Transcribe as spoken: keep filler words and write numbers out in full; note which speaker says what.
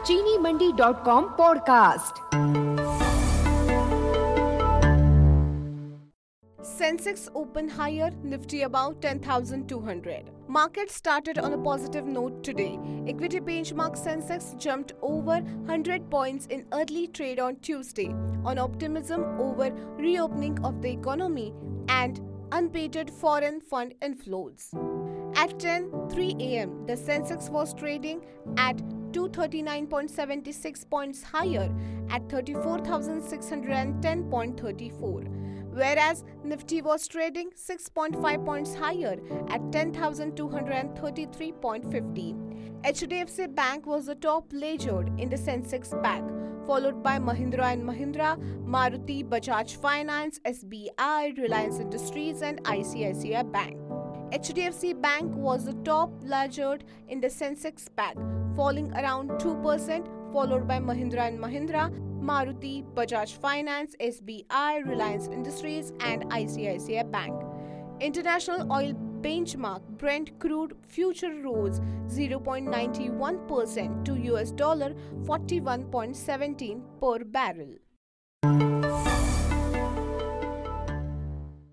Speaker 1: चीनी Mandi dot com podcast.
Speaker 2: Sensex opened higher, Nifty about ten thousand two hundred. Market started on a positive note today. Equity benchmark Sensex jumped over one hundred points in early trade on Tuesday on optimism over reopening of the economy and unabated foreign fund inflows. At ten oh three a m, the Sensex was trading at two hundred thirty-nine point seven six points higher at thirty-four thousand six hundred ten point three four. Whereas Nifty was trading six point five points higher at ten thousand two hundred thirty-three point five zero. H D F C Bank was the top laggard in the Sensex pack, followed by Mahindra and Mahindra, Maruti, Bajaj Finance, S B I, Reliance Industries and I C I C I Bank. H D F C Bank was the top laggard in the Sensex pack, falling around two percent, followed by Mahindra and Mahindra, Maruti, Bajaj Finance, S B I, Reliance Industries and I C I C I Bank. International oil benchmark Brent crude future rose zero point nine one percent to U S dollar forty-one point one seven per barrel.